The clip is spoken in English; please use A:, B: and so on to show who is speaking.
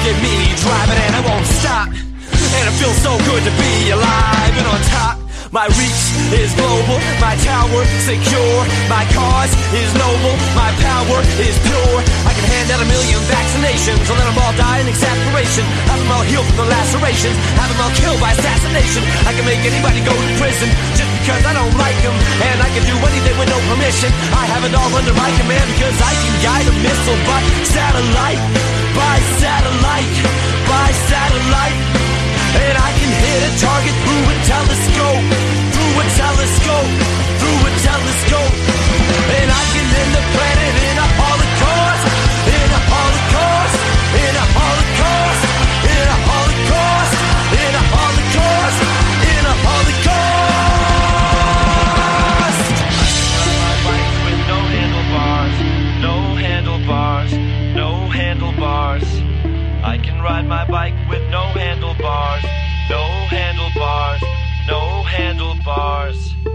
A: at me driving and I won't stop. And it feels so good to be alive and on top. My reach is global, my tower secure. My cause is noble, my power is pure. I can hand out 1 million vaccinations and let them all die in exasperation. Have them all heal from the lacerations, have them all killed by assassination. I can make anybody go to prison just because I don't like them. And I can do anything with no permission. I have it all under my command because I can guide a missile by satellite. By satellite, by satellite. And I can hit a target through a telescope. Through a telescope. Through a telescope. And I can end the planet in a holocaust. In a holocaust. In a holocaust. In a holocaust. In a holocaust. In a holocaust. I can ride my bike with no handlebars. No handlebars. No handlebars. I can ride my bike with no handlebars. No handlebars. No handlebars.